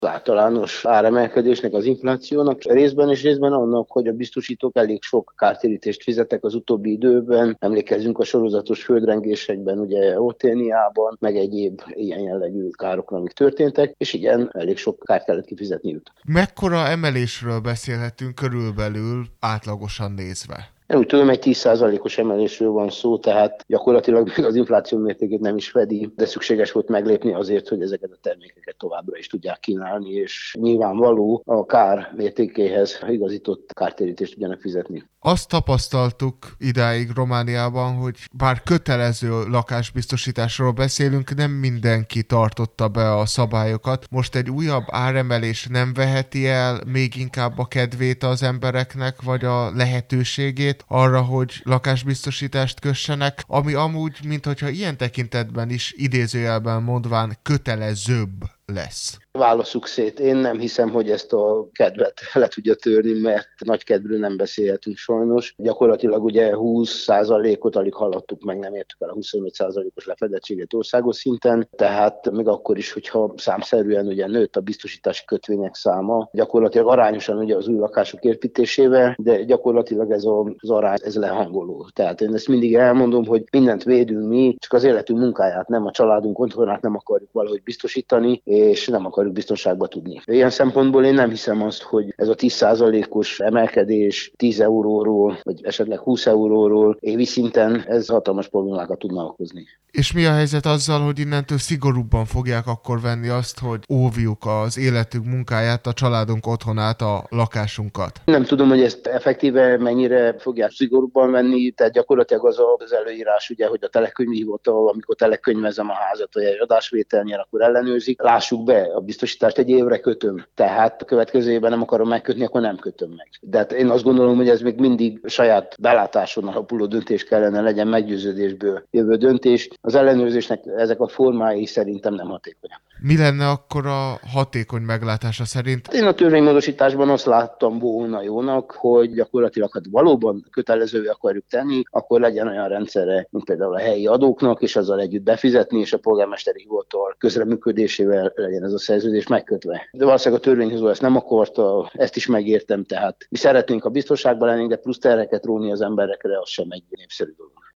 általános áremelkedésnek, az inflációnak, részben és részben annak, hogy a biztosítók elég sok kártérítést fizettek az utóbbi időben. Emlékezzünk a sorozatos földrengésekben, ugye Oténiában, meg egyéb ilyen jellegű károkra, amik történtek, és igen, elég sok kárt kellett kifizetniük. Mekkora emelésről beszélhetünk körülbelül átlagosan nézve? Én úgy tudom, egy 10%-os emelésről van szó, tehát gyakorlatilag még az infláció mértékét nem is fedi, de szükséges volt meglépni azért, hogy ezeket a termékeket továbbra is tudják kínálni, és nyilvánvaló a kár mértékéhez igazított kártérítést tudjanak fizetni. Azt tapasztaltuk idáig Romániában, hogy bár kötelező lakásbiztosításról beszélünk, nem mindenki tartotta be a szabályokat. Most egy újabb áremelés nem veheti el még inkább a kedvét az embereknek, vagy a lehetőségét arra, hogy lakásbiztosítást kössenek, ami amúgy, minthogyha ilyen tekintetben is idézőjelben mondván kötelezőbb lesz. Válasszuk szét. Én nem hiszem, hogy ezt a kedvet le tudja törni, mert nagy kedvről nem beszélhetünk sajnos. Gyakorlatilag ugye 20%-ot alig haladtuk meg, nem értük el a 25%-os lefedettséget országos szinten, tehát még akkor is, hogyha számszerűen ugye nőtt a biztosítási kötvények száma, gyakorlatilag arányosan ugye az új lakások építésével, de gyakorlatilag ez az arány, ez lehangoló. Tehát én ezt mindig elmondom, hogy mindent védünk mi, csak az életünk munkáját, nem a családunk otthonát nem akarjuk valahogy biztosítani, és nem akarjuk biztonságba tudni. Ilyen szempontból én nem hiszem azt, hogy ez a 10%-os emelkedés 10 euróról, vagy esetleg 20 euróról évi szinten ez hatalmas problémákat tudna okozni. És mi a helyzet azzal, hogy innentől szigorúbban fogják akkor venni azt, hogy óvjuk az életünk munkáját, a családunk otthonát, a lakásunkat? Nem tudom, hogy ezt effektíve mennyire fogják szigorúbban venni, tehát gyakorlatilag az előírás, ugye, hogy a telekönyvi hivatal, amikor telekönyvezem a házat, vagy egy adásvétel nyer, akkor ellenőrzik. Lássuk be, a biztosítást egy évre kötöm. Tehát a következő évben nem akarom megkötni, akkor nem kötöm meg. De hát én azt gondolom, hogy ez még mindig saját belátáson alapuló döntés kellene legyen, meggyőződésből jövő döntés. Az ellenőrzésnek ezek a formái szerintem nem hatékonyak. Mi lenne akkor a hatékony meglátása szerint? Én a törvénymódosításban azt láttam volna jónak, hogy gyakorlatilag, hát valóban kötelezővé akarjuk tenni, akkor legyen olyan rendszere, mint például a helyi adóknak, és azzal együtt befizetni, és a polgármesteri hivatal közreműködésével legyen ez a szerződés megkötve. De valószínűleg a törvényhozó ezt nem akarta, ezt is megértem, tehát mi szeretnénk a biztonságban lenni, de plusz terheket róni az emberekre, az sem egy népszerű dolog.